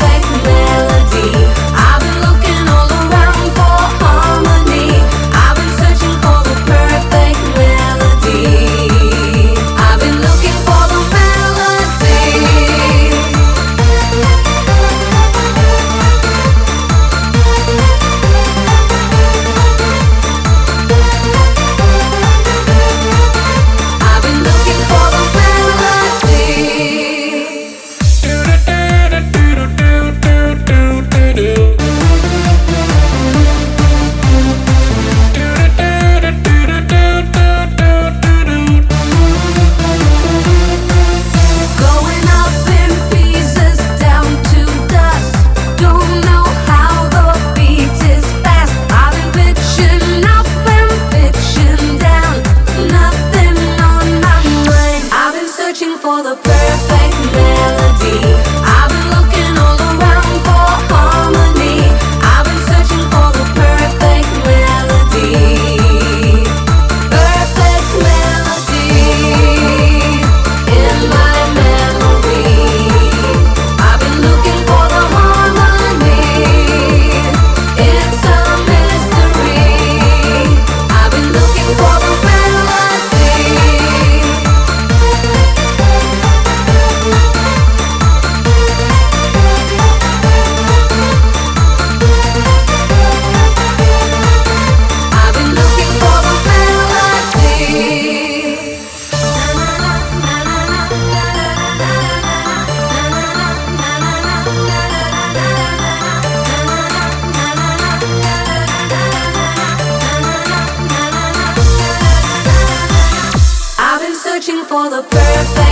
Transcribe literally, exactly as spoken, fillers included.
perfect melody. I've been looking all around for harmony. I've been searching for the perfect melody. I've been looking for the melody. I've been looking for the going up in pieces, down to dust. Don't know how the beat is fast. I've been pitching up and pitching down. Nothing on my mind. I've been searching for the perfect melody. I've been looking all around for harmony. I've been searching for the perfect melody. Perfect melody in my memory. I've been looking for the harmony. It's a mystery. I've been looking for the melody. I've been looking for the melody. I've been searching for the perfect